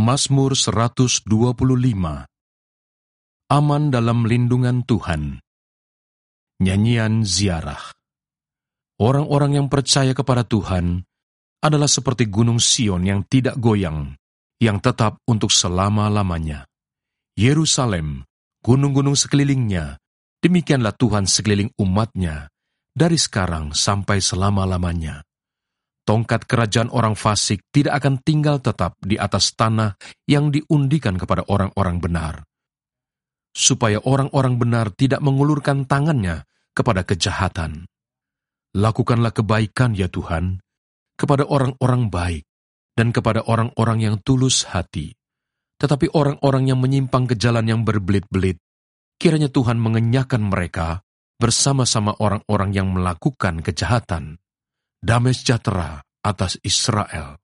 Mazmur 125. Aman dalam lindungan Tuhan. Nyanyian ziarah. Orang-orang yang percaya kepada Tuhan adalah seperti gunung Sion yang tidak goyang, yang tetap untuk selama-lamanya. Yerusalem, gunung-gunung sekelilingnya, demikianlah Tuhan sekeliling umatnya, dari sekarang sampai selama-lamanya. Tongkat kerajaan orang fasik tidak akan tinggal tetap di atas tanah yang diundikan kepada orang-orang benar, supaya orang-orang benar tidak mengulurkan tangannya kepada kejahatan. Lakukanlah kebaikan, ya Tuhan, kepada orang-orang baik dan kepada orang-orang yang tulus hati. Tetapi orang-orang yang menyimpang ke jalan yang berbelit-belit, kiranya Tuhan mengenyahkan mereka bersama-sama orang-orang yang melakukan kejahatan. Damai sejahtera atas Israel.